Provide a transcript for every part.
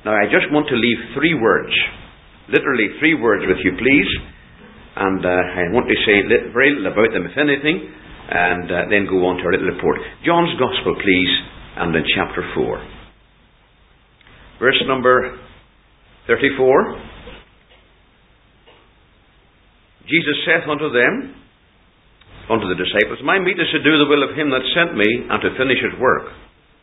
Now, I just want to leave 3 words, literally 3 words with you, please. And I want to say very little about them, if anything, and then go on to our little report. John's Gospel, please, and in chapter 4. Verse number 34. Jesus saith unto them, unto the disciples, My meat is to do the will of him that sent me, and to finish his work.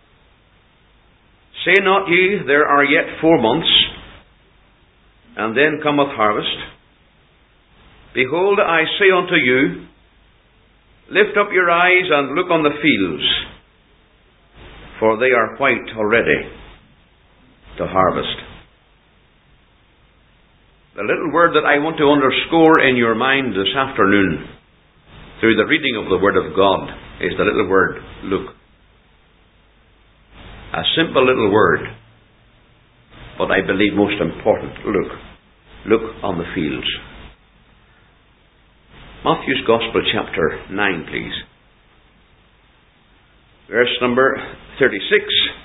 Say not ye, there are yet 4 months, and then cometh harvest. Behold, I say unto you, lift up your eyes and look on the fields, for they are white already to harvest. The little word that I want to underscore in your mind this afternoon, through the reading of the Word of God, is the little word, look. A simple little word, but I believe most important, look. Look on the fields. Matthew's Gospel, chapter 9, please. Verse number 36.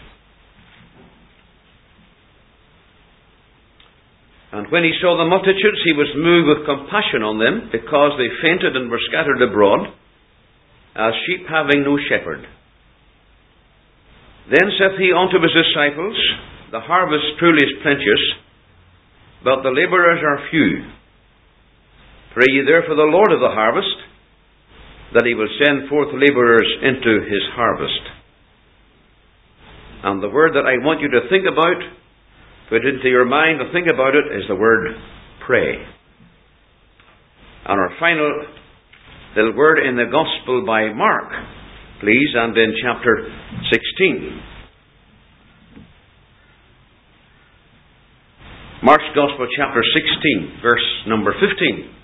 And when he saw the multitudes, he was moved with compassion on them, because they fainted and were scattered abroad, as sheep having no shepherd. Then saith he unto his disciples, The harvest truly is plenteous, but the labourers are few. Pray ye therefore the Lord of the harvest, that he will send forth labourers into his harvest. And the word that I want you to think about, put into your mind and think about it, is the word pray. And our final little word in the Gospel by Mark, please, and in chapter 16. Mark's Gospel, chapter 16, verse number 15.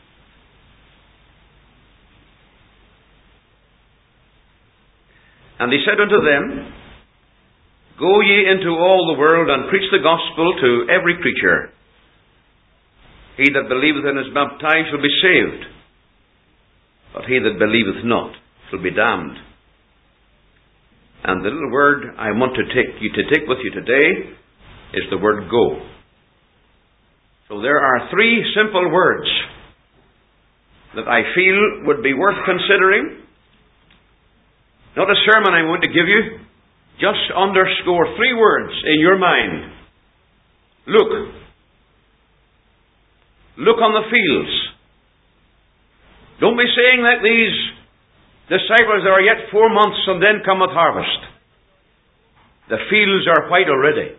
And he said unto them, Go ye into all the world, and preach the gospel to every creature. He that believeth and is baptized shall be saved, but he that believeth not shall be damned. And the little word I want to take with you today is the word go. So there are 3 simple words that I feel would be worth considering. Not a sermon I'm going to give you. Just underscore 3 words in your mind. Look. Look on the fields. Don't be saying like these disciples, there are yet 4 months and then cometh harvest. The fields are white already.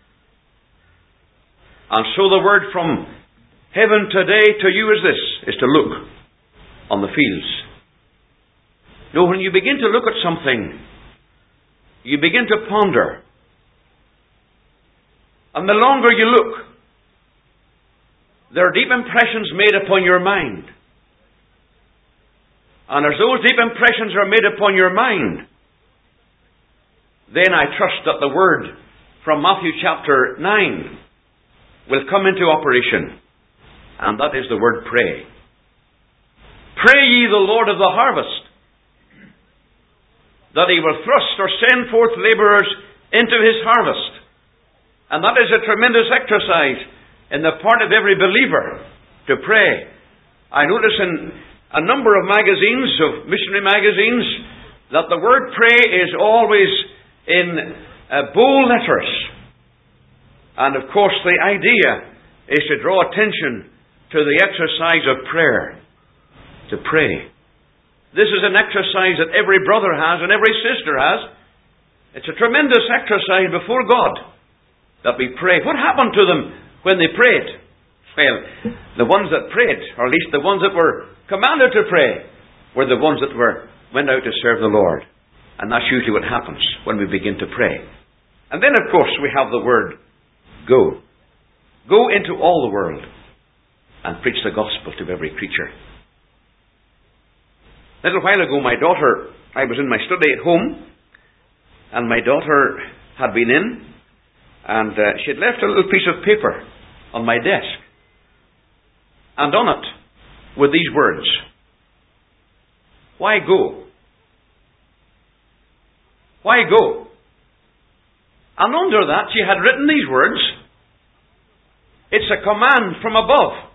And so the word from heaven today to you is this, is to look on the fields. Now, when you begin to look at something, you begin to ponder. And the longer you look, there are deep impressions made upon your mind. And as those deep impressions are made upon your mind, then I trust that the word from Matthew chapter 9 will come into operation. And that is the word pray. Pray ye the Lord of the harvest, that he will thrust or send forth labourers into his harvest. And that is a tremendous exercise in the part of every believer, to pray. I notice in a number of magazines, of missionary magazines, that the word pray is always in bold letters. And of course the idea is to draw attention to the exercise of prayer. To pray. This is an exercise that every brother has and every sister has. It's a tremendous exercise before God that we pray. What happened to them when they prayed? Well, the ones that prayed, or at least the ones that were commanded to pray, were the ones that went out to serve the Lord. And that's usually what happens when we begin to pray. And then, of course, we have the word go. Go into all the world and preach the gospel to every creature. A little while ago, I was in my study at home, and my daughter had been in, and she had left a little piece of paper on my desk. And on it were these words, Why go? Why go? And under that she had written these words, It's a command from above.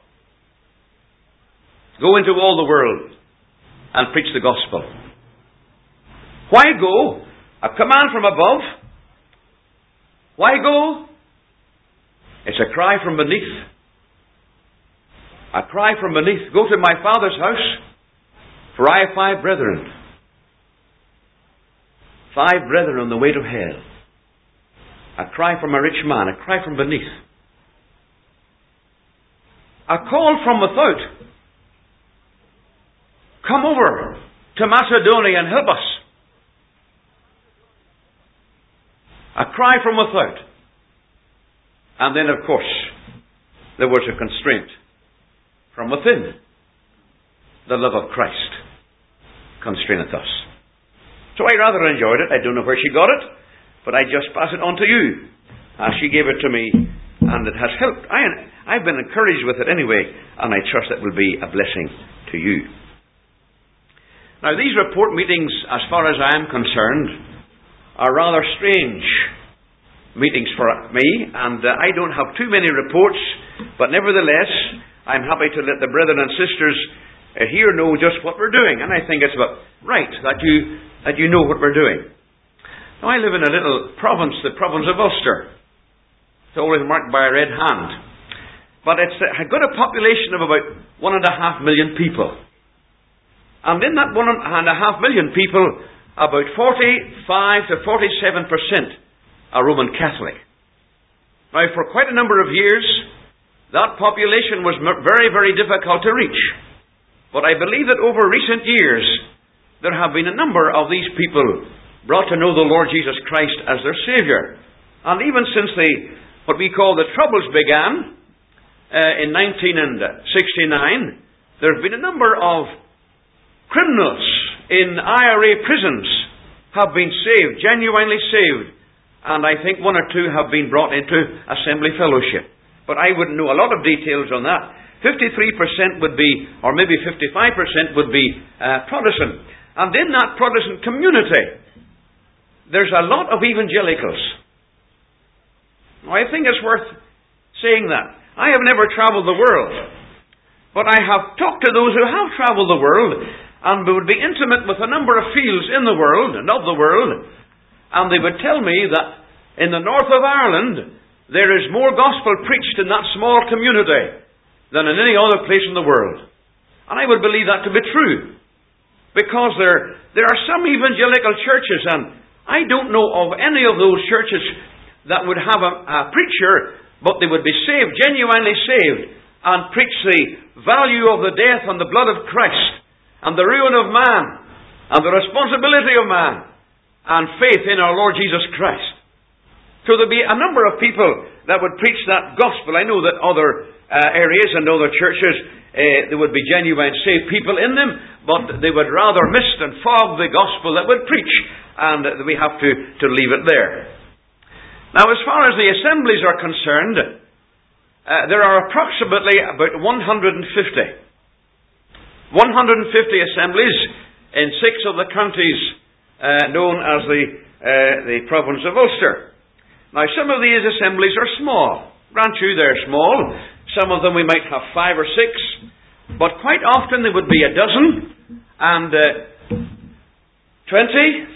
Go into all the world and preach the gospel. Why go? A command from above. Why go? It's a cry from beneath. A cry from beneath. Go to my Father's house, for I have 5 brethren. 5 brethren on the way to hell. A cry from a rich man. A cry from beneath. A call from without. Come over to Macedonia and help us. A cry from without. And then, of course, there was a constraint from within. The love of Christ constraineth us. So I rather enjoyed it. I don't know where she got it, but I just pass it on to you. She gave it to me, and it has helped. I've been encouraged with it anyway, and I trust it will be a blessing to you. Now, these report meetings, as far as I am concerned, are rather strange meetings for me, and I don't have too many reports, but nevertheless, I'm happy to let the brethren and sisters here know just what we're doing, and I think it's about right that you know what we're doing. Now, I live in a little province, the province of Ulster. It's always marked by a red hand. But it's got a population of about 1.5 million people. And in that 1.5 million people, about 45 to 47% are Roman Catholic. Now, for quite a number of years, that population was very, very difficult to reach. But I believe that over recent years, there have been a number of these people brought to know the Lord Jesus Christ as their Saviour. And even since what we call the Troubles began in 1969, there have been a number of criminals in IRA prisons have been saved, genuinely saved. And I think 1 or 2 have been brought into assembly fellowship. But I wouldn't know a lot of details on that. 53% would be, or maybe 55% would be Protestant. And in that Protestant community, there's a lot of evangelicals. Now, I think it's worth saying that. I have never travelled the world. But I have talked to those who have travelled the world, and would be intimate with a number of fields in the world and of the world, and they would tell me that in the north of Ireland there is more gospel preached in that small community than in any other place in the world. And I would believe that to be true, because there are some evangelical churches, and I don't know of any of those churches that would have a preacher, but they would be saved, genuinely saved, and preach the value of the death and the blood of Christ, and the ruin of man, and the responsibility of man, and faith in our Lord Jesus Christ. So there'll be a number of people that would preach that gospel. I know that other areas and other churches, there would be genuine saved people in them, but they would rather mist and fog the gospel that would preach, and we have to leave it there. Now, as far as the assemblies are concerned, there are approximately about 150 assemblies in 6 of the counties known as the province of Ulster. Now, some of these assemblies are small. Grant you, they're small. Some of them we might have 5 or 6, but quite often there would be a dozen, and 20, 30, 40, 50,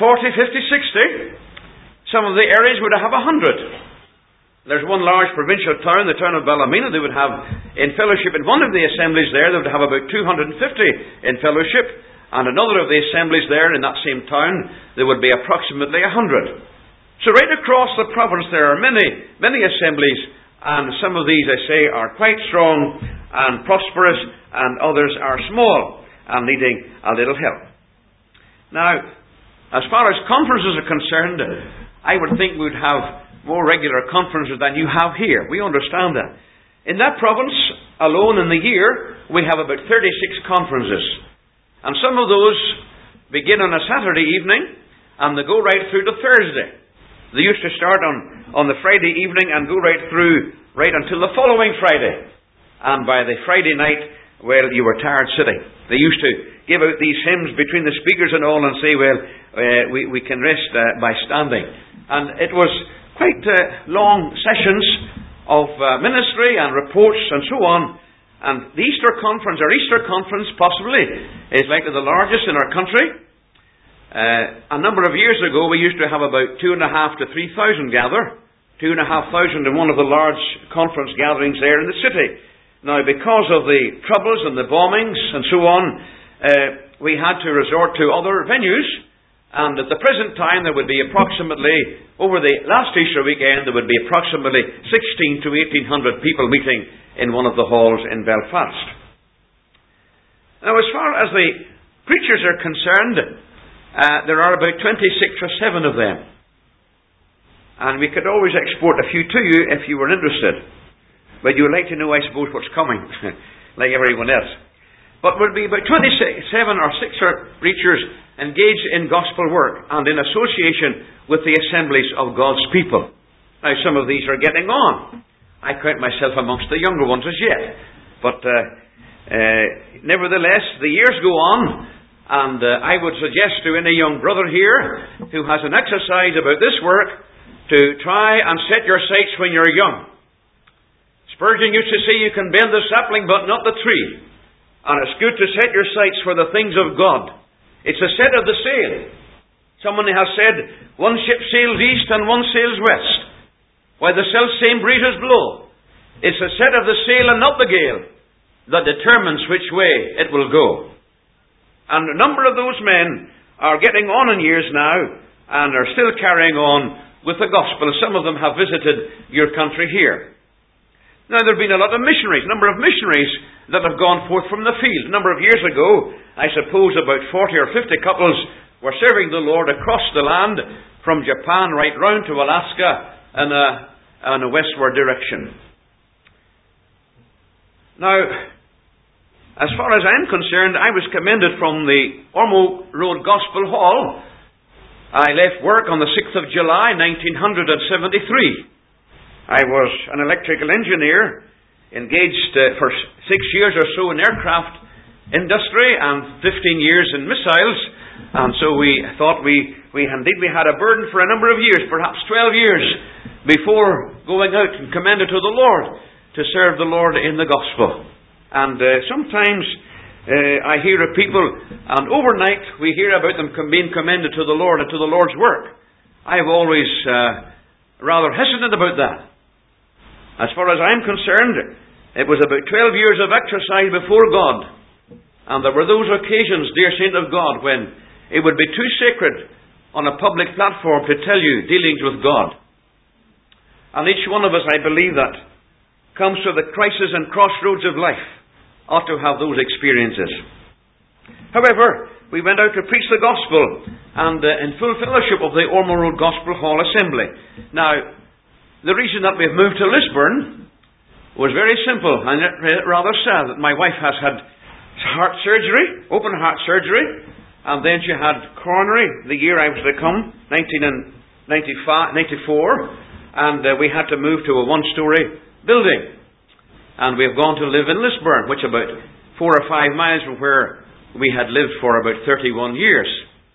60. Some of the areas would have 100. There's one large provincial town, the town of Ballymena. They would have, in fellowship, in one of the assemblies there, they would have about 250 in fellowship. And another of the assemblies there, in that same town, there would be approximately 100. So right across the province there are many, many assemblies. And some of these, I say, are quite strong and prosperous, and others are small and needing a little help. Now, as far as conferences are concerned, I would think we would have more regular conferences than you have here. We understand that. In that province alone in the year, we have about 36 conferences. And some of those begin on a Saturday evening, and they go right through to Thursday. They used to start on the Friday evening and go right until the following Friday. And by the Friday night, well, you were tired sitting. They used to give out these hymns between the speakers and all and say, well, we can rest by standing. And it was quite long sessions of ministry and reports and so on. And the Easter Conference, our Easter Conference possibly, is likely the largest in our country. A number of years ago we used to have about 2,500 to 3,000 gather. 2,500 in one of the large conference gatherings there in the city. Now, because of the troubles and the bombings and so on, we had to resort to other venues. And at the present time there would be approximately, over the last Easter weekend, there would be approximately 16 to 1,800 people meeting in one of the halls in Belfast. Now, as far as the preachers are concerned, there are about 26 or 7 of them. And we could always export a few to you if you were interested. But you would like to know, I suppose, what's coming, like everyone else. But there will be about 27 or 6 preachers engaged in gospel work and in association with the assemblies of God's people. Now, some of these are getting on. I count myself amongst the younger ones as yet. But nevertheless, the years go on, and I would suggest to any young brother here who has an exercise about this work to try and set your sights when you're young. Spurgeon used to say you can bend the sapling but not the tree. And it's good to set your sights for the things of God. It's a set of the sail. Someone has said, one ship sails east and one sails west, while the self-same breezes blow. It's a set of the sail and not the gale that determines which way it will go. And a number of those men are getting on in years now and are still carrying on with the gospel. Some of them have visited your country here. Now, there have been a lot of missionaries, a number of missionaries that have gone forth from the field. A number of years ago, I suppose about 40 or 50 couples were serving the Lord across the land from Japan right round to Alaska in a westward direction. Now, as far as I'm concerned, I was commended from the Ormeau Road Gospel Hall. I left work on the 6th of July, 1973. I was an electrical engineer, engaged for 6 years or so in aircraft industry and 15 years in missiles. And so we thought we had a burden for a number of years, perhaps 12 years, before going out and commended to the Lord to serve the Lord in the gospel. And sometimes I hear of people, and overnight we hear about them being commended to the Lord and to the Lord's work. I've always rather hesitant about that. As far as I'm concerned, it was about 12 years of exercise before God. And there were those occasions, dear saint of God, when it would be too sacred on a public platform to tell you dealings with God. And each one of us, I believe, that comes to the crisis and crossroads of life ought to have those experiences. However, we went out to preach the gospel and in full fellowship of the Ormeau Road Gospel Hall Assembly. Now, the reason that we've moved to Lisburn was very simple and rather sad that my wife has had heart surgery, open heart surgery, and then she had coronary the year I was to come, 1994, and we had to move to a one-story building. And we've gone to live in Lisburn, which is about 4 or 5 miles from where we had lived for about 31 years.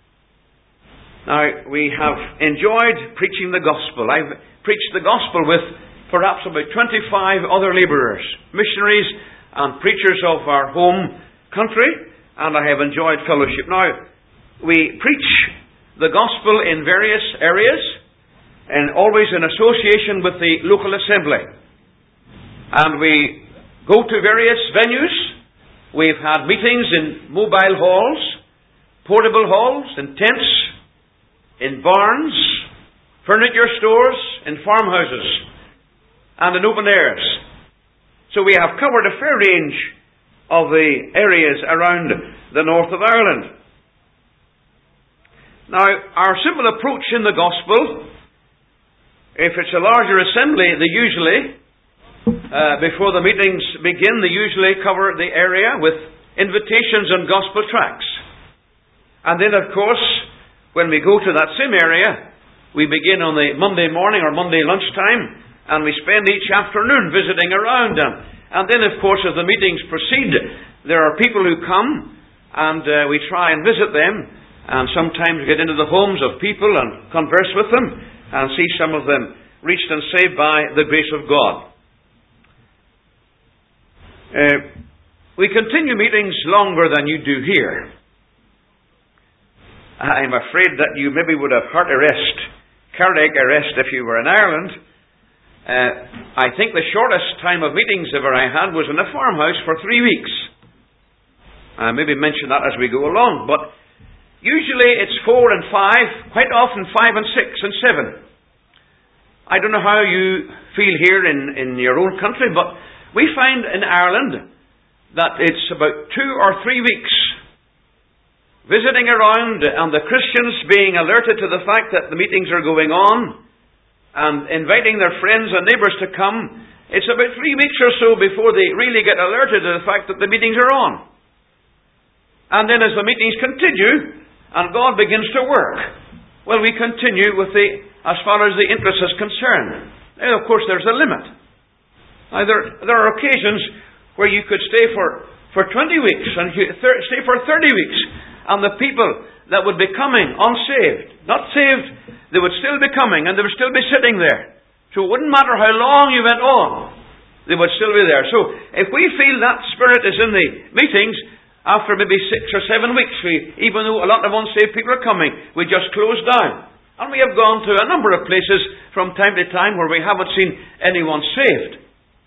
Now, we have enjoyed preaching the gospel. I've preached the gospel with perhaps about 25 other labourers, missionaries and preachers of our home country, and I have enjoyed fellowship. Now, we preach the gospel in various areas and always in association with the local assembly. And we go to various venues. We've had meetings in mobile halls, portable halls, in tents, in barns, furniture stores, in farmhouses, and in open airs. So we have covered a fair range of the areas around the north of Ireland. Now, our simple approach in the gospel, if it's a larger assembly, they usually, before the meetings begin, they usually cover the area with invitations and gospel tracts. And then, of course, when we go to that same area, we begin on the Monday morning or Monday lunchtime, and we spend each afternoon visiting around them. And then, of course, as the meetings proceed, there are people who come, and we try and visit them, and sometimes get into the homes of people and converse with them, and see some of them reached and saved by the grace of God. We continue meetings longer than you do here. I'm afraid that you maybe would have heart arrest, cardiac arrest if you were in Ireland. I think the shortest time of meetings ever I had was in a farmhouse for 3 weeks. I maybe mention that as we go along, but usually it's 4 and 5, quite often 5 and 6 and 7. I don't know how you feel here in your own country, but we find in Ireland that it's about 2 or 3 weeks visiting around and the Christians being alerted to the fact that the meetings are going on and inviting their friends and neighbours to come. It's about 3 weeks or so before they really get alerted to the fact that the meetings are on. And then as the meetings continue and God begins to work, well, we continue with as far as the interest is concerned. Now, of course, there's a limit. Now, there are occasions where you could stay for 20 weeks and stay for 30 weeks, and the people that would be coming unsaved, not saved, they would still be coming and they would still be sitting there. So it wouldn't matter how long you went on, they would still be there. So if we feel that spirit is in the meetings, after maybe 6 or 7 weeks, even though a lot of unsaved people are coming, we just close down. And we have gone to a number of places from time to time where we haven't seen anyone saved.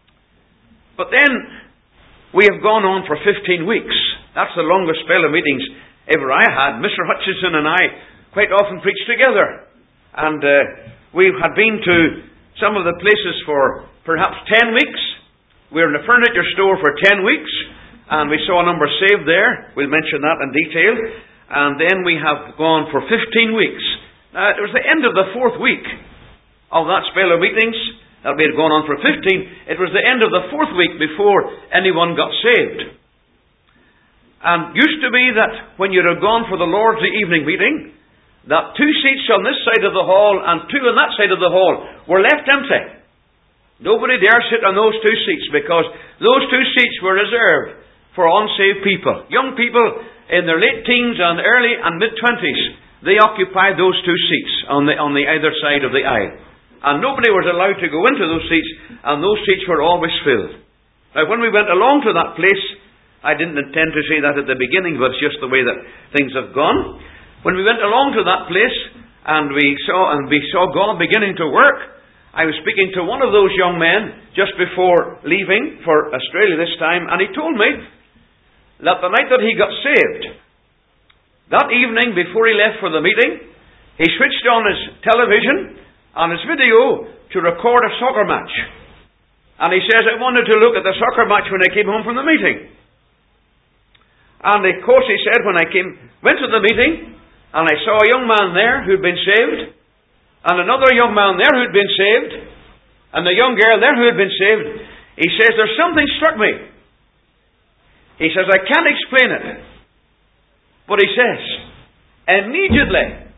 But then we have gone on for 15 weeks. That's the longest spell of meetings ever I had. Mr. Hutchison and I quite often preached together. And we had been to some of the places for perhaps 10 weeks. We were in a furniture store for 10 weeks. And we saw a number saved there. We'll mention that in detail. And then we have gone for 15 weeks. Now, it was the end of the 4th week of that spell of meetings that we had gone on for 15. It was the end of the 4th week before anyone got saved. And used to be that when you had gone for the Lord's evening meeting, that 2 seats on this side of the hall and 2 on that side of the hall were left empty. Nobody dare sit on those 2 seats because those 2 seats were reserved for unsaved people. Young people in their late teens and early and mid-20s, they occupied those 2 seats on the either side of the aisle. And nobody was allowed to go into those seats, and those seats were always filled. Now, when we went along to that place, I didn't intend to say that at the beginning, but it's just the way that things have gone. When we went along to that place, and we saw God beginning to work, I was speaking to one of those young men just before leaving for Australia this time, and he told me that the night that he got saved, that evening before he left for the meeting, he switched on his television and his video to record a soccer match. And he says, I wanted to look at the soccer match when I came home from the meeting. And of course he said, when I went to the meeting, and I saw a young man there who'd been saved, and another young man there who'd been saved, and a young girl there who had been saved, he says, there's something struck me. He says, I can't explain it. But he says, immediately,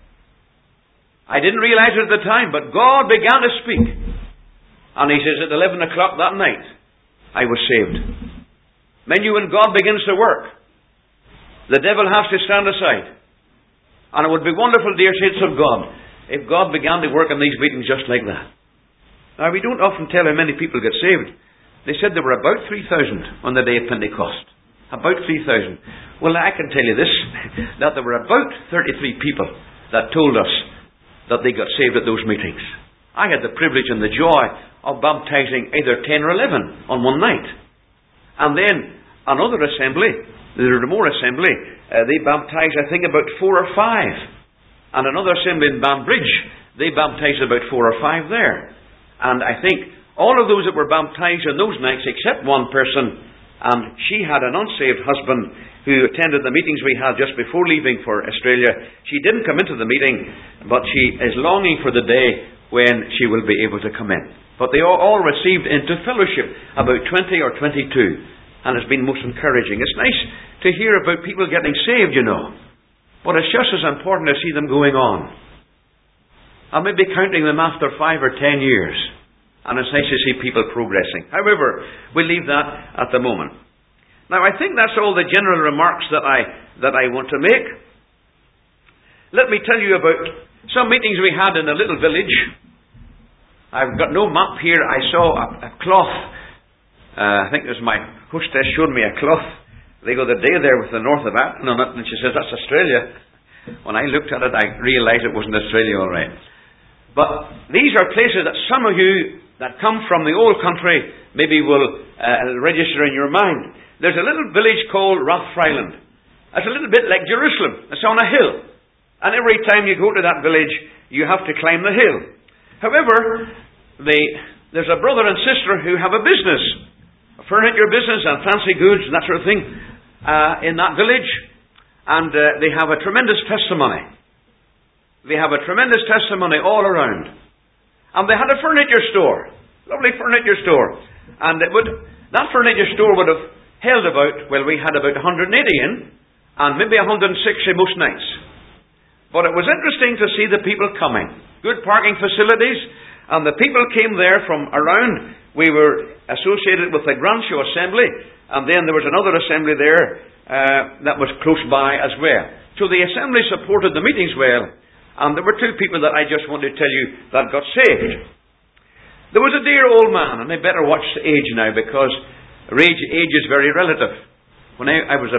I didn't realize it at the time, but God began to speak. And he says, at 11 o'clock that night, I was saved. Men, you, when God begins to work, the devil has to stand aside. And it would be wonderful, dear saints of God, if God began to work in these meetings just like that. Now, we don't often tell how many people get saved. They said there were about 3,000 on the day of Pentecost. About 3,000. Well, I can tell you this, that there were about 33 people that told us that they got saved at those meetings. I had the privilege and the joy of baptizing either 10 or 11 on one night. And then another assembly, the Remore assembly, they baptized, I think, about 4 or 5. And another assembly in Banbridge, they baptized about 4 or 5 there. And I think all of those that were baptized on those nights, except one person, and she had an unsaved husband who attended the meetings we had just before leaving for Australia. She didn't come into the meeting, but she is longing for the day when she will be able to come in. But they all received into fellowship, about 20 or 22, and it's been most encouraging. It's nice to hear about people getting saved, you know, but it's just as important to see them going on. I may be counting them after 5 or 10 years. And it's nice to see people progressing. However, we'll leave that at the moment. Now, I think that's all the general remarks that I want to make. Let me tell you about some meetings we had in a little village. I've got no map here. I saw a cloth I think it was my hostess showed me a cloth the other day there with the north of Atlan on it, and she says, that's Australia. When I looked at it, I realised it wasn't Australia, all right. But these are places that some of you that come from the old country maybe will register in your mind. There's a little village called Rathfriland. It's a little bit like Jerusalem. It's on a hill. And every time you go to that village, you have to climb the hill. However, there's a brother and sister who have a business, a furniture business and fancy goods and that sort of thing, in that village. And they have a tremendous testimony. They have a tremendous testimony all around. And they had a furniture store. Lovely furniture store. And that furniture store would have held about, well, we had about 180 in, and maybe 160 most nights. But it was interesting to see the people coming. Good parking facilities, and the people came there from around. We were associated with the Granshaw Assembly, and then there was another assembly there that was close by as well. So the assembly supported the meetings well, and there were two people that I just wanted to tell you that got saved. There was a dear old man, and I better watch the age now, because age is very relative. My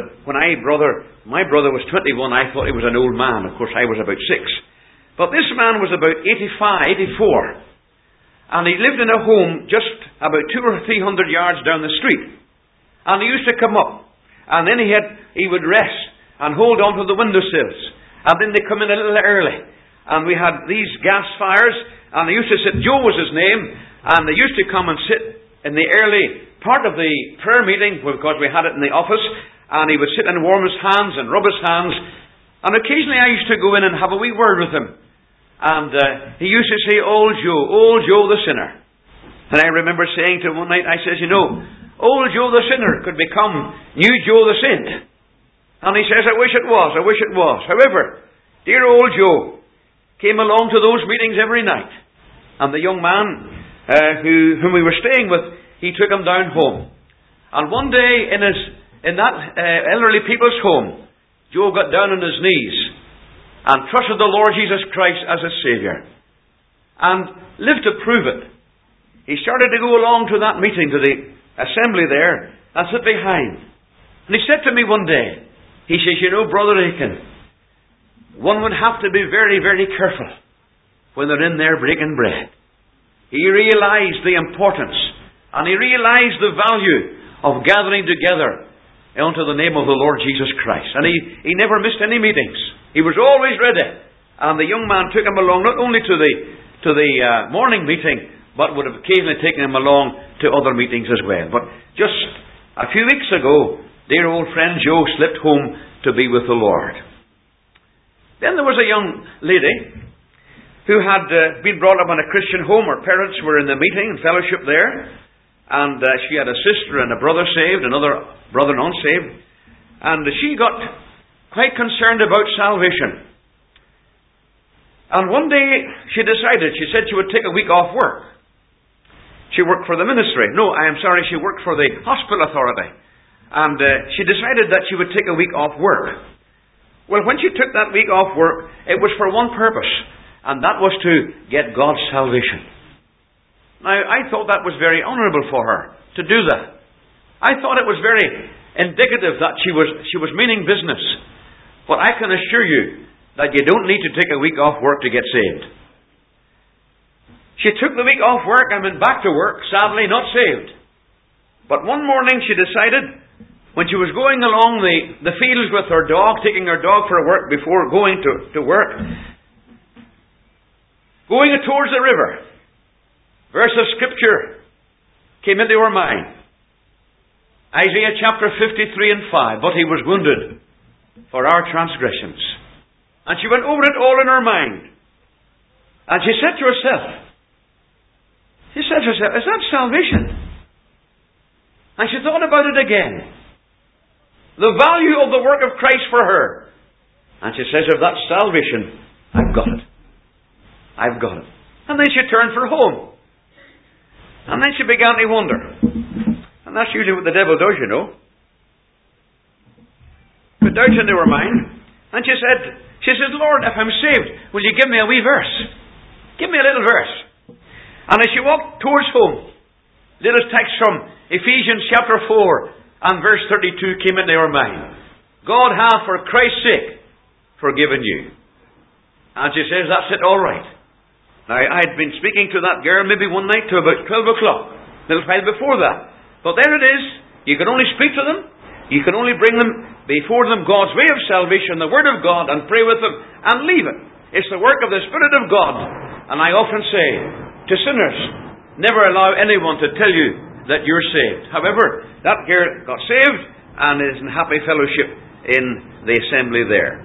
brother was 21, I thought he was an old man. Of course, I was about 6. But this man was about 85, 84. And he lived in a home just about 200 or 300 yards down the street. And he used to come up. And then he would rest and hold on to the windowsills. And then they come in a little early. And we had these gas fires. And they used to sit, Joe was his name. And they used to come and sit in the early part of the prayer meeting, because we had it in the office, and he would sit and warm his hands and rub his hands, and occasionally I used to go in and have a wee word with him, and he used to say, old Joe the sinner. And I remember saying to him one night, I says, old Joe the sinner could become new Joe the saint. And he says, I wish it was. However, dear old Joe came along to those meetings every night, and the young man whom we were staying with, he took him down home. And one day in that elderly people's home, Joe got down on his knees and trusted the Lord Jesus Christ as his Saviour, and lived to prove it. He started to go along to that meeting, to the assembly there, and sit behind. And he said to me one day, he says, Brother Aiken, one would have to be very, very careful when they're in there breaking bread. He realized the importance, and he realized the value of gathering together unto the name of the Lord Jesus Christ. And he never missed any meetings. He was always ready. And the young man took him along not only to the morning meeting, but would have occasionally taken him along to other meetings as well. But just a few weeks ago, dear old friend Joe slipped home to be with the Lord. Then there was a young lady who had been brought up in a Christian home. Her parents were in the meeting and fellowship there. And she had a sister and a brother saved, another brother unsaved. And she got quite concerned about salvation. And one day she said she would take a week off work. She worked for the ministry. She worked for the hospital authority. And she decided that she would take a week off work. Well, when she took that week off work, it was for one purpose. And that was to get God's salvation. Now, I thought that was very honourable for her to do that. I thought it was very indicative that she was meaning business. But I can assure you that you don't need to take a week off work to get saved. She took the week off work and went back to work, sadly not saved. But one morning she decided, when she was going along the fields with her dog, taking her dog for a work before going to work, going towards the river, verse of Scripture came into her mind. Isaiah chapter 53 and 5. But he was wounded for our transgressions. And she went over it all in her mind. And she said to herself, is that salvation? And she thought about it again. The value of the work of Christ for her. And she says, if that's salvation, I've got it. I've got it. And then she turned for home. And then she began to wonder. And that's usually what the devil does, Put doubts into her mind. And she said, Lord, if I'm saved, will you give me a wee verse? Give me a little verse. And as she walked towards home, little text from Ephesians chapter 4 and verse 32 came into our mind. God hath for Christ's sake forgiven you. And she says, that's it, all right. Now, I had been speaking to that girl maybe one night to about 12 o'clock, a little while before that. But there it is. You can only speak to them. You can only bring them before them God's way of salvation, the Word of God, and pray with them, and leave it. It's the work of the Spirit of God. And I often say to sinners, never allow anyone to tell you that you're saved. However, that girl got saved and is in happy fellowship in the assembly there.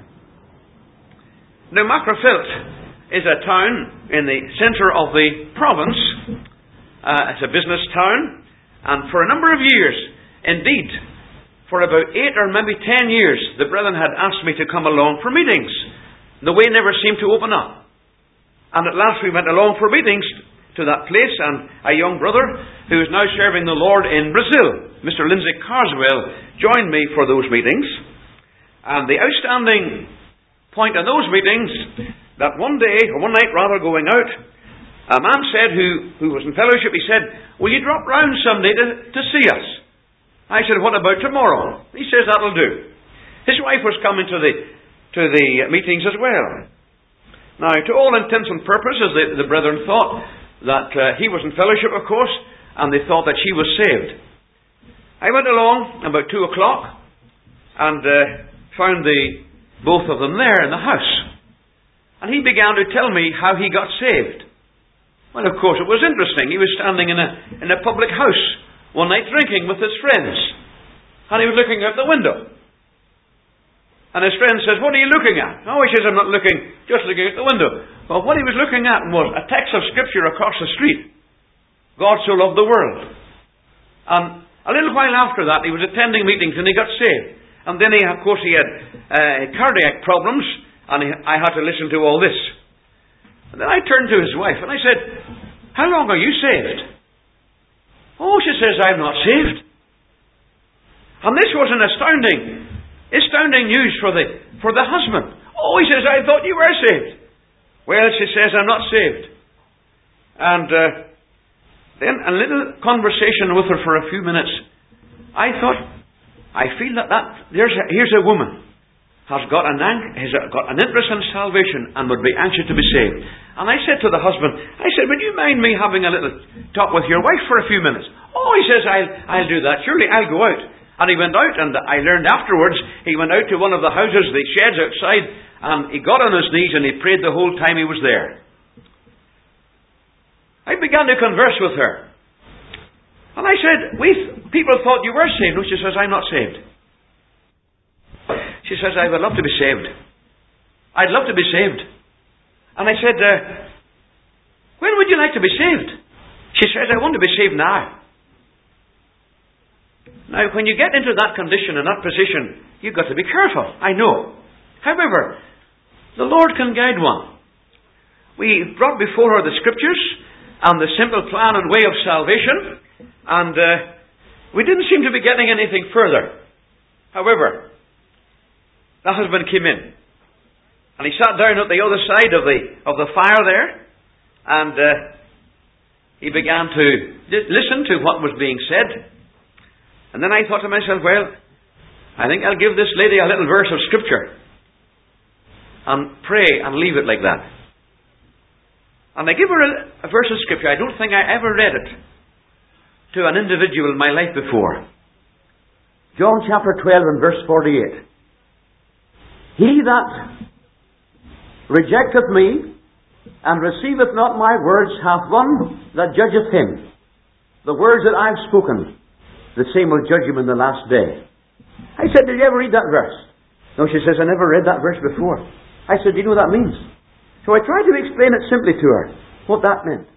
Now, Macrophilth is a town in the centre of the province. It's a business town. And for a number of years, indeed, for about 8 or maybe 10 years, the brethren had asked me to come along for meetings. The way never seemed to open up. And at last we went along for meetings to that place, and a young brother who is now serving the Lord in Brazil, Mr. Lindsay Carswell, joined me for those meetings. And the outstanding point in those meetings, that one day, or one night rather, going out, a man said, who was in fellowship, he said, will you drop round someday to see us? I said, what about tomorrow? He says, that'll do. His wife was coming to the meetings as well. Now, to all intents and purposes, the brethren thought that he was in fellowship, of course, and they thought that she was saved. I went along about 2 o'clock and found both of them there in the house. And he began to tell me how he got saved. Well, of course, it was interesting. He was standing in a public house one night drinking with his friends. And he was looking out the window. And his friend says, what are you looking at? Oh, he says, I'm not just looking out the window. Well, what he was looking at was a text of Scripture across the street. God so loved the world. And a little while after that, he was attending meetings and he got saved. And then, he had cardiac problems, and I had to listen to all this. And then I turned to his wife and I said, how long are you saved? Oh, she says, I'm not saved. And this was an astounding news for the husband. Oh, he says, I thought you were saved. Well, she says, I'm not saved. And then a little conversation with her for a few minutes. I thought, I feel that here's a woman has got an interest in salvation and would be anxious to be saved. And I said to the husband, would you mind me having a little talk with your wife for a few minutes? Oh, he says, I'll do that. Surely I'll go out. And he went out, and I learned afterwards, he went out to one of the houses, the sheds outside, and he got on his knees and he prayed the whole time he was there. I began to converse with her. And I said, people thought you were saved. No, she says, I'm not saved. She says, I would love to be saved. I'd love to be saved. And I said, when would you like to be saved? She says, I want to be saved now. Now, when you get into that condition and that position, you've got to be careful. I know. However, the Lord can guide one. We brought before her the Scriptures and the simple plan and way of salvation, and we didn't seem to be getting anything further. However, the husband came in, and he sat down at the other side of the fire there, and he began to listen to what was being said. And then I thought to myself, well, I think I'll give this lady a little verse of Scripture and pray and leave it like that. And I give her a verse of Scripture. I don't think I ever read it to an individual in my life before. John chapter 12 and verse 48. He that rejecteth me and receiveth not my words hath one that judgeth him. The words that I've spoken, the same will judge him in the last day. I said, did you ever read that verse? No, she says, I never read that verse before. I said, do you know what that means? So I tried to explain it simply to her, what that meant.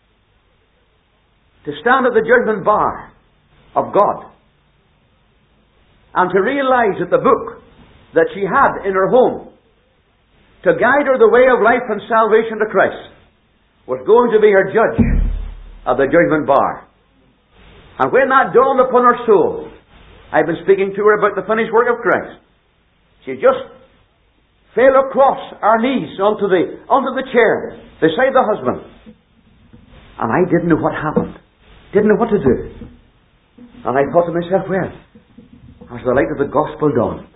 To stand at the judgment bar of God and to realize that the book that she had in her home to guide her the way of life and salvation to Christ was going to be her judge at the judgment bar. And when that dawned upon her soul, I've been speaking to her about the finished work of Christ. She just fell across our knees onto the chair beside the husband. And I didn't know what happened. didn't know what to do. And I thought to myself, well, as the light of the gospel dawned,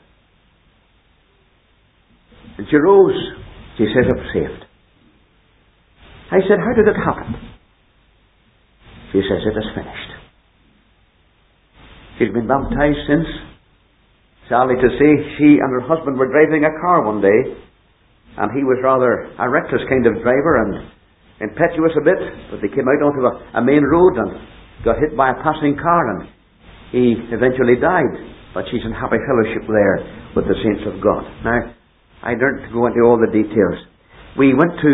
and she rose, she says, I'm saved. I said, how did it happen? She says, it is finished. She's been baptized since. Sadly to say, she and her husband were driving a car one day, and he was rather a reckless kind of driver and impetuous a bit, but they came out onto a main road and got hit by a passing car, and he eventually died. But she's in happy fellowship there with the saints of God. Now, I don't go into all the details. We went to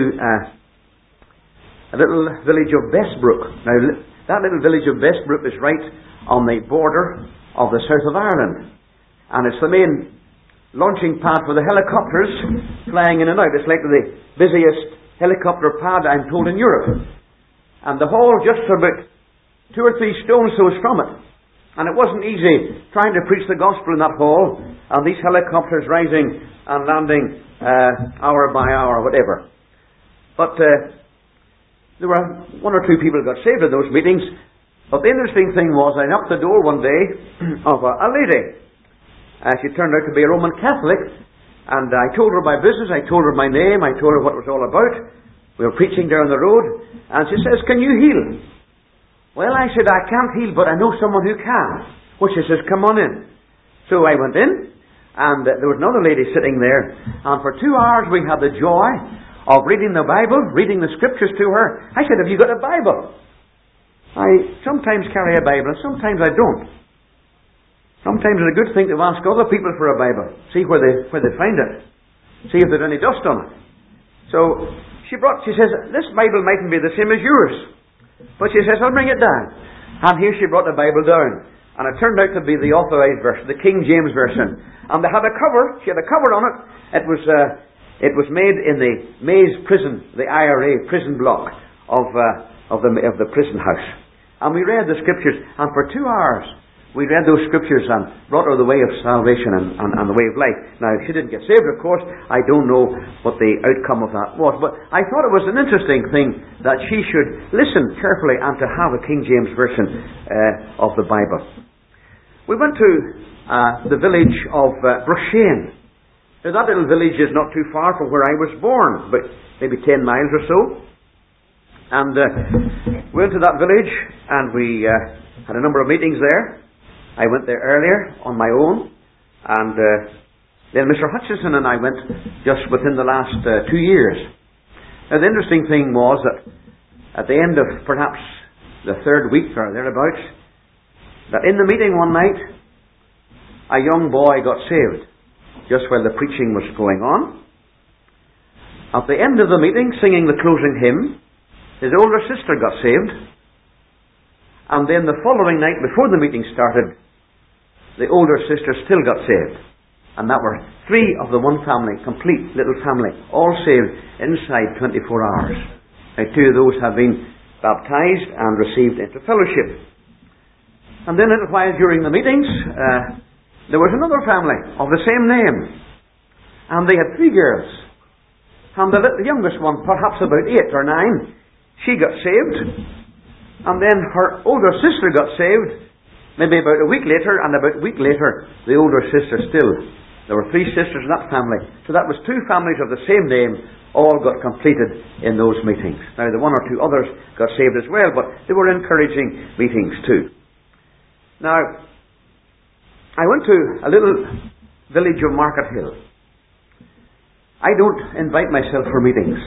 a little village of Bestbrook. Now, that little village of Bestbrook is right on the border of the south of Ireland. And it's the main launching pad for the helicopters flying in and out. It's like the busiest helicopter pad, I'm told, in Europe. And the hall just about 2 or 3 stones throws from it. And it wasn't easy trying to preach the gospel in that hall, and these helicopters rising and landing hour by hour, whatever. But there were 1 or 2 people who got saved in those meetings. But the interesting thing was, I knocked the door one day of a lady. She turned out to be a Roman Catholic, and I told her my business, I told her my name, I told her what it was all about. We were preaching down the road, and she says, can you heal? Well, I said, I can't heal, but I know someone who can. Well, she says, come on in. So I went in, and there was another lady sitting there, and for 2 hours we had the joy of reading the Bible, reading the scriptures to her. I said, have you got a Bible? I sometimes carry a Bible, and sometimes I don't. Sometimes it's a good thing to ask other people for a Bible. See where they find it. See if there's any dust on it. So she says, this Bible mightn't be the same as yours. But she says, I'll bring it down. And here she brought the Bible down. And it turned out to be the Authorized Version, the King James Version. And they had a cover. She had a cover on it. It was made in the Maze prison, the IRA prison block of the prison house. And we read the scriptures. And for 2 hours, we read those scriptures and brought her the way of salvation and the way of life. Now, she didn't get saved, of course. I don't know what the outcome of that was. But I thought it was an interesting thing that she should listen carefully and to have a King James Version of the Bible. We went to the village of Brushane. Now, that little village is not too far from where I was born, but maybe 10 miles or so. And we went to that village, and we had a number of meetings there. I went there earlier on my own, and then Mr. Hutchinson and I went just within the last 2 years. Now, the interesting thing was that at the end of perhaps the 3rd week or thereabouts, that in the meeting one night, a young boy got saved just while the preaching was going on. At the end of the meeting, singing the closing hymn, his older sister got saved. And then the following night, before the meeting started, the older sister still got saved. And that were 3 of the one family, complete little family, all saved inside 24 hours. Now, 2 of those have been baptized and received into fellowship. And then a little while during the meetings, there was another family of the same name. And they had 3 girls. And the youngest one, perhaps about 8 or 9, she got saved. And then her older sister got saved, maybe about a week later, and about a week later, the older sister still. There were 3 sisters in that family. So that was 2 families of the same name, all got completed in those meetings. Now, the 1 or 2 others got saved as well, but they were encouraging meetings too. Now, I went to a little village of Market Hill. I don't invite myself for meetings.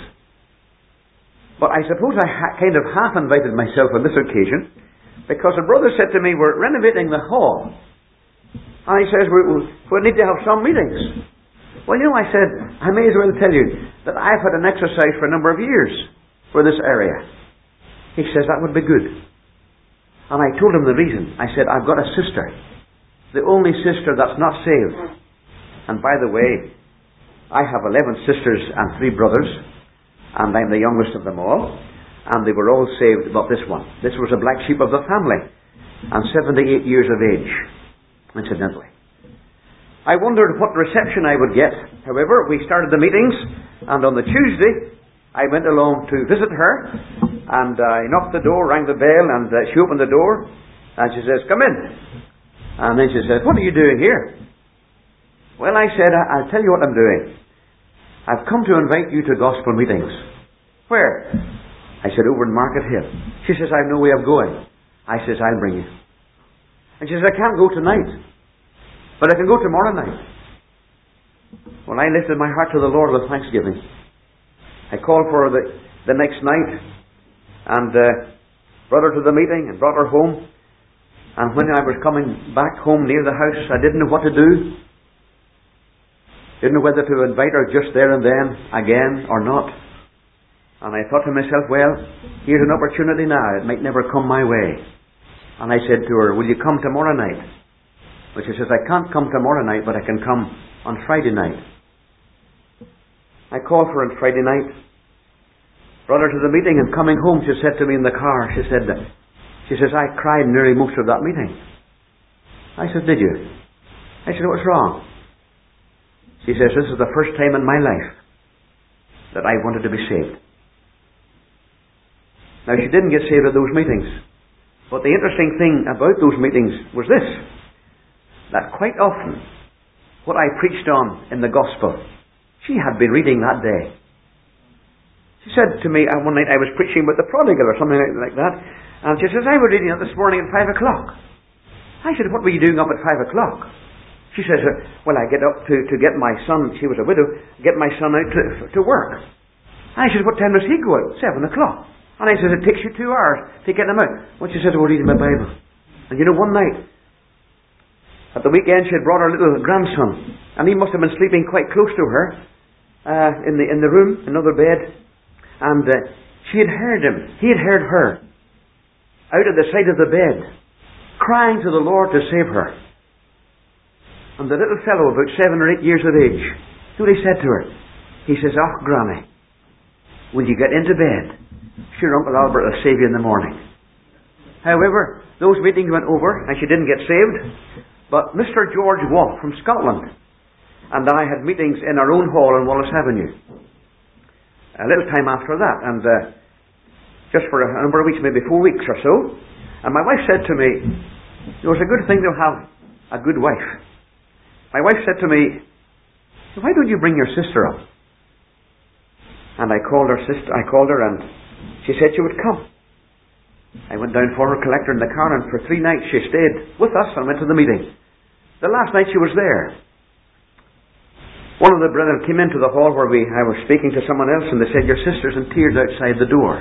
But I suppose I kind of half invited myself on this occasion, because a brother said to me, we're renovating the hall. And he says, we need to have some meetings. Well, I said, I may as well tell you that I've had an exercise for a number of years for this area. He says, that would be good. And I told him the reason. I said, I've got a sister, the only sister that's not saved. And by the way, I have 11 sisters and 3 brothers, and I'm the youngest of them all. And they were all saved but this one. This was a black sheep of the family, and 78 years of age, incidentally. I wondered what reception I would get. However, we started the meetings, and on the Tuesday, I went along to visit her, and I knocked the door, rang the bell, and she opened the door, and she says, "Come in." And then she says, "What are you doing here?" Well, I said, "I'll tell you what I'm doing. I've come to invite you to gospel meetings." "Where?" I said, "Over in Market Hill." She says, "I've no way of going." I says, "I'll bring you." And she says, "I can't go tonight, but I can go tomorrow night." Well, I lifted my heart to the Lord with thanksgiving. I called for her the next night, and brought her to the meeting and brought her home. And when I was coming back home near the house, I didn't know what to do. Didn't know whether to invite her just there and then again or not. And I thought to myself, well, here's an opportunity now. It might never come my way. And I said to her, "Will you come tomorrow night?" But she says, "I can't come tomorrow night, but I can come on Friday night." I called for her on Friday night, brought her to the meeting, and coming home, she said to me in the car, she says, "I cried nearly most of that meeting." I said, "Did you?" I said, "What's wrong?" She says, "This is the first time in my life that I wanted to be saved." Now, she didn't get saved at those meetings. But the interesting thing about those meetings was this, that quite often, what I preached on in the gospel, she had been reading that day. She said to me one night, I was preaching about the prodigal or something like that, and she says, "I was reading it this morning at 5 o'clock. I said, "What were you doing up at 5 o'clock? She says, "Well, I get up to get my son," she was a widow, "get my son out to work." I said, "What time does he go out?" 7 o'clock. And I said, "It takes you 2 hours to get him out." Well, she said, "I was reading my Bible." And you know, one night, at the weekend, she had brought her little grandson, and he must have been sleeping quite close to her, in the room, another bed, and she had heard him, he had heard her, out at the side of the bed, crying to the Lord to save her. And the little fellow, about 7 or 8 years of age, you know what he said to her? He says, "Oh, Granny, will you get into bed? Sure, Uncle Albert will save you in the morning." However, those meetings went over, and she didn't get saved. But Mr. George Watt from Scotland and I had meetings in our own hall on Wallace Avenue. A little time after that, and just for a number of weeks, maybe 4 weeks or so. And my wife said to me, "It was a good thing to have a good wife." My wife said to me, "Why don't you bring your sister up?" And I called her, and she said she would come. I went down for her, collected her in the car, and for 3 nights she stayed with us and went to the meeting. The last night she was there, one of the brethren came into the hall where I was speaking to someone else, and they said, "Your sister's in tears outside the door."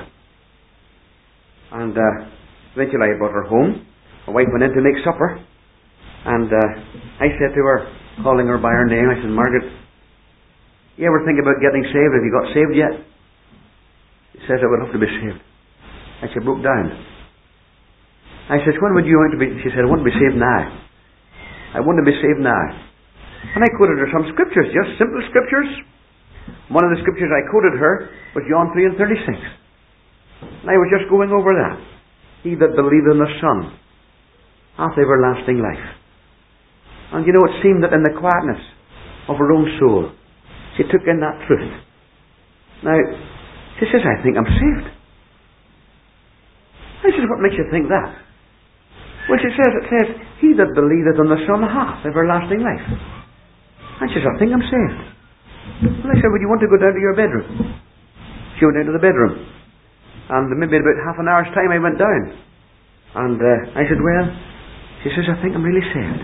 And eventually I brought her home. My wife went in to make supper, and I said to her, calling her by her name, I said, "Margaret, you ever think about getting saved? Have you got saved yet?" She says, "I would love to be saved." And she broke down. I said, "When would you want to be?" She said, "I want to be saved now. I want to be saved now." And I quoted her some scriptures, just simple scriptures. One of the scriptures I quoted her was John 3:36. And I was just going over that. "He that believeth in the Son hath everlasting life." And you know, it seemed that in the quietness of her own soul, she took in that truth. Now, she says, "I think I'm saved." I said, "What makes you think that?" Well, it says, "He that believeth on the Son hath everlasting life." And she says, "I think I'm saved." And I said, "Would you want to go down to your bedroom?" She went down to the bedroom. And maybe in about half an hour's time I went down. And I said, "Well," she says, "I think I'm really saved."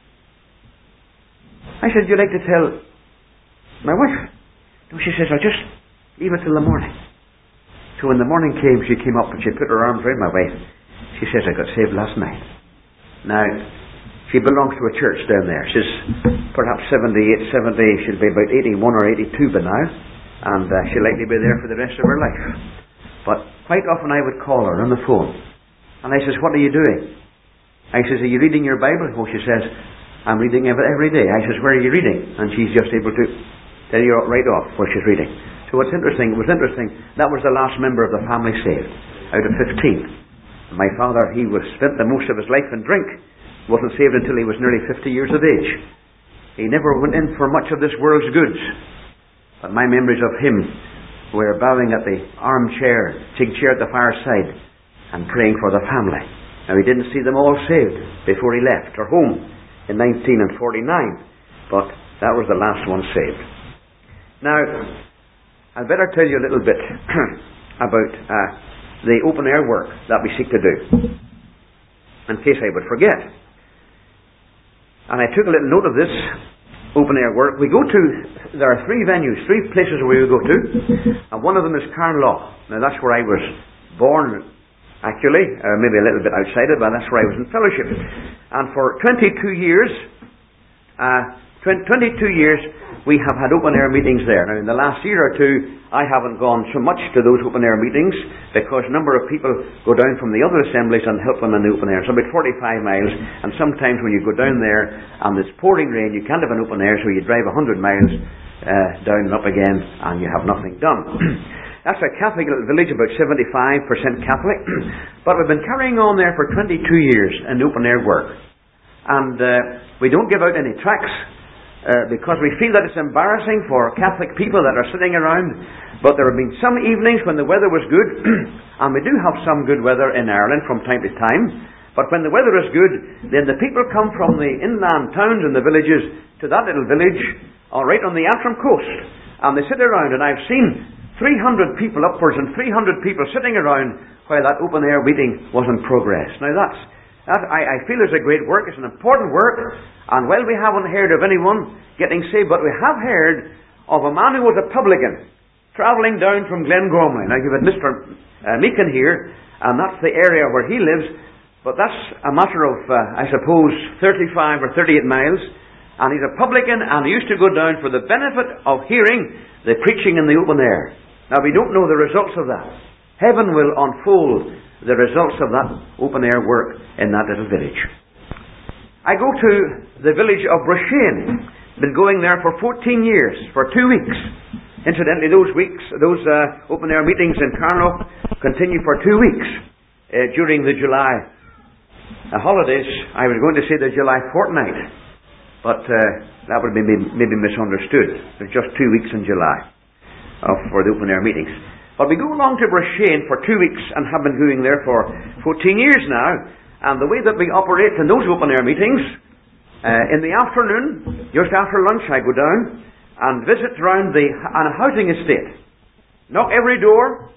I said, "Would you like to tell my wife?" No, she says, "I'll just leave it till the morning." So when the morning came, she came up and she put her arms around my wife. She says, "I got saved last night." Now, she belongs to a church down there. She's perhaps 78, 70, she'll be about 81 or 82 by now. And she'll likely be there for the rest of her life. But quite often I would call her on the phone. And I says, "What are you doing?" I says, "Are you reading your Bible?" Oh, she says, "I'm reading it every day." I says, "Where are you reading?" And she's just able to tell you right off where she's reading. So it was interesting, that was the last member of the family saved, out of 15. My father, he was spent the most of his life in drink, wasn't saved until he was nearly 50 years of age. He never went in for much of this world's goods. But my memories of him were bowing at the armchair, big chair at the fireside, and praying for the family. Now, he didn't see them all saved before he left her home in 1949, but that was the last one saved. Now, I'd better tell you a little bit about the open air work that we seek to do, in case I would forget. And I took a little note of this open air work. There are three venues, three places where we go to, and one of them is Carnlough. Now, that's where I was born, actually, maybe a little bit outside it, but that's where I was in fellowship. And for 22 years, we have had open-air meetings there. Now, in the last year or two, I haven't gone so much to those open-air meetings because a number of people go down from the other assemblies and help them in the open-air. So about 45 miles, and sometimes when you go down there and it's pouring rain, you can't have an open-air, so you drive 100 miles down and up again, and you have nothing done. That's a Catholic little village, about 75% Catholic. But we've been carrying on there for 22 years in open-air work. And we don't give out any tracts because we feel that it's embarrassing for Catholic people that are sitting around. But there have been some evenings when the weather was good, and we do have some good weather in Ireland from time to time. But when the weather is good, then the people come from the inland towns and the villages to that little village, right on the Antrim coast. And they sit around, and I've seen 300 people upwards and 300 people sitting around while that open-air meeting was in progress. Now that I feel is a great work. It's an important work. And well, we haven't heard of anyone getting saved, but we have heard of a man who was a publican travelling down from Glengormley. Now, you've got Mr. Meakin here, and that's the area where he lives, but that's a matter of, I suppose, 35 or 38 miles. And he's a publican, and he used to go down for the benefit of hearing the preaching in the open air. Now, we don't know the results of that. Heaven will unfold the results of that open-air work in that little village. I go to the village of Brushane. Been going there for 14 years, for 2 weeks. Incidentally, those open-air meetings in Carnlough continue for 2 weeks during the July holidays. I was going to say the July fortnight, but that would be maybe misunderstood. There's just 2 weeks in July for the open-air meetings. But we go along to Brushane for 2 weeks and have been going there for 14 years now. And the way that we operate in those open-air meetings, in the afternoon, just after lunch, I go down and visit around on a housing estate. Knock every door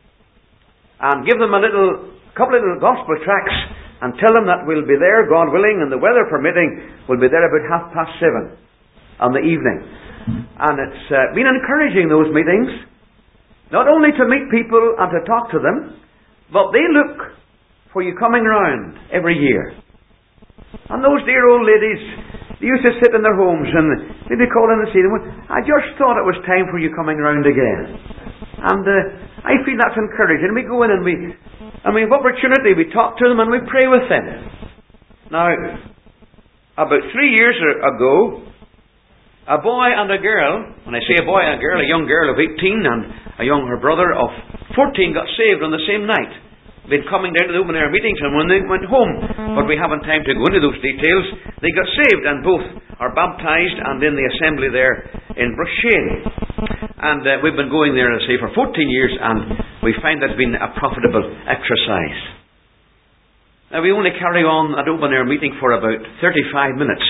and give them a couple of little gospel tracts and tell them that we'll be there, God willing, and the weather permitting, we'll be there about 7:30 on the evening. And it's been encouraging, those meetings. Not only to meet people and to talk to them, but they look for you coming round every year. And those dear old ladies, they used to sit in their homes and maybe call in and say, I just thought it was time for you coming round again. And I feel that's encouraging. We go in and we have opportunity, we talk to them and we pray with them. Now, about 3 years ago, a boy and a girl, when I say a boy and a girl, a young girl of 18 and her brother of 14 got saved on the same night. Been coming down to the open-air meetings, and when they went home, but we haven't time to go into those details, they got saved, and both are baptised and in the assembly there in Brushane. And we've been going there, as I say, for 14 years, and we find that's been a profitable exercise. Now, we only carry on an open-air meeting for about 35 minutes.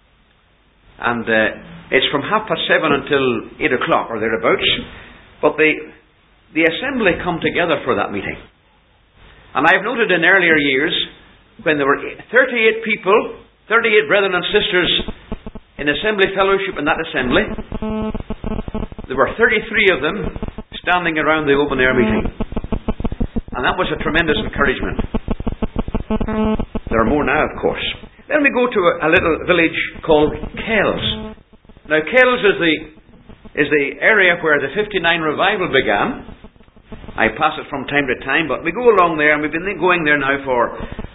And it's from 7:30 until 8 o'clock or thereabouts. But the assembly come together for that meeting. And I've noted in earlier years, when there were 38 people, 38 brethren and sisters in assembly fellowship in that assembly, there were 33 of them standing around the open air meeting. And that was a tremendous encouragement. There are more now, of course. Then we go to a little village called Kells. Now, Kells is the area where the 59 revival began. I pass it from time to time, but we go along there, and we've been going there now for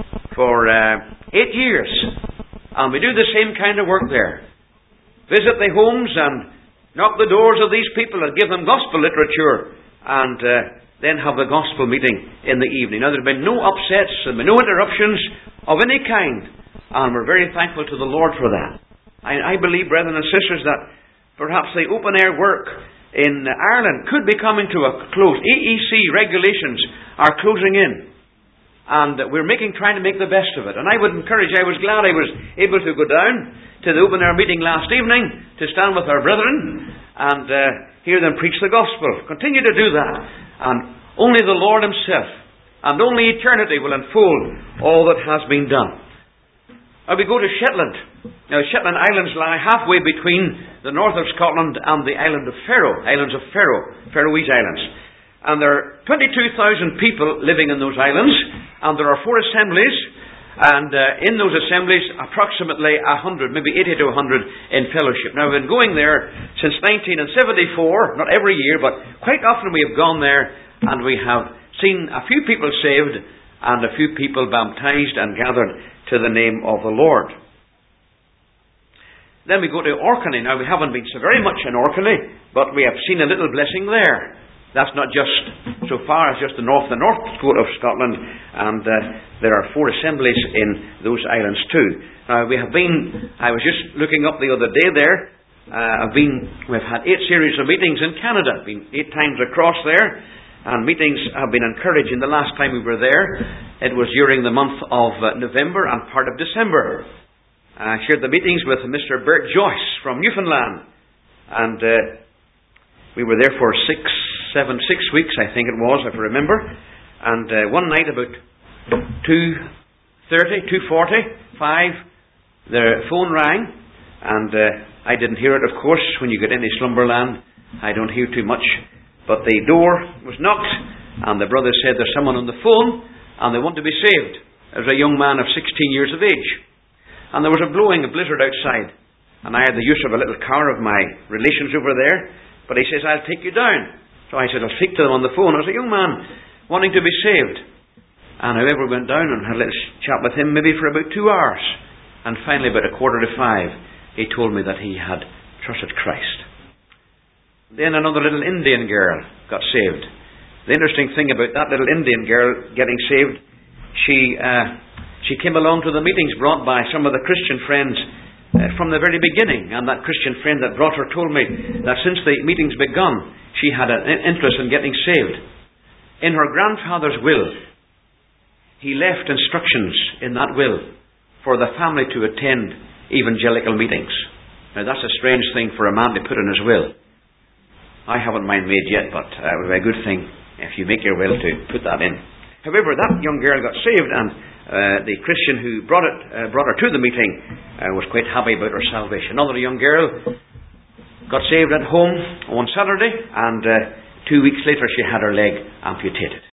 8 years. And we do the same kind of work there. Visit the homes and knock the doors of these people and give them gospel literature, and then have the gospel meeting in the evening. Now, there have been no upsets, there have been no interruptions of any kind, and we're very thankful to the Lord for that. I believe, brethren and sisters, that perhaps the open-air work in Ireland could be coming to a close. EEC regulations are closing in, and we're trying to make the best of it. And I was glad I was able to go down to the open air meeting last evening to stand with our brethren and hear them preach the gospel. Continue to do that, and only the Lord Himself and only eternity will unfold all that has been done. Now we go to Shetland. Now Shetland Islands lie halfway between the north of Scotland and the islands of Faroese Islands. And there are 22,000 people living in those islands, and there are 4 assemblies, and in those assemblies approximately 100, maybe 80 to 100 in fellowship. Now I've been going there since 1974, not every year, but quite often we have gone there, and we have seen a few people saved and a few people baptized and gathered to the name of the Lord. Then we go to Orkney. Now we haven't been so very much in Orkney, but we have seen a little blessing there. That's not just so far as just the north coast of Scotland, and there are 4 assemblies in those islands too. Now I was just looking up the other day there. We've had 8 series of meetings in Canada. Been 8 times across there. And meetings have been encouraging. The last time we were there, it was during the month of November and part of December. I shared the meetings with Mr. Bert Joyce from Newfoundland. And we were there for 6 weeks, I think it was, if I remember. And one night about 2:30, 2:45, the phone rang. And I didn't hear it, of course. When you get into slumberland, I don't hear too much. But the door was knocked, and the brother said, "There's someone on the phone, and they want to be saved." There was a young man of 16 years of age. And there was a blizzard outside. And I had the use of a little car of my relations over there. But he says, "I'll take you down." So I said, "I'll speak to them on the phone." It was a young man wanting to be saved. And however, went down and had a little chat with him, maybe for about 2 hours. And finally, about 4:45, he told me that he had trusted Christ. Then another little Indian girl got saved. The interesting thing about that little Indian girl getting saved, she came along to the meetings brought by some of the Christian friends from the very beginning. And that Christian friend that brought her told me that since the meetings begun, she had an interest in getting saved. In her grandfather's will, he left instructions in that will for the family to attend evangelical meetings. Now that's a strange thing for a man to put in his will. I haven't mine made yet, but it would be a good thing if you make your will to put that in. However, that young girl got saved, and the Christian who brought her to the meeting was quite happy about her salvation. Another young girl got saved at home on Saturday, and 2 weeks later she had her leg amputated.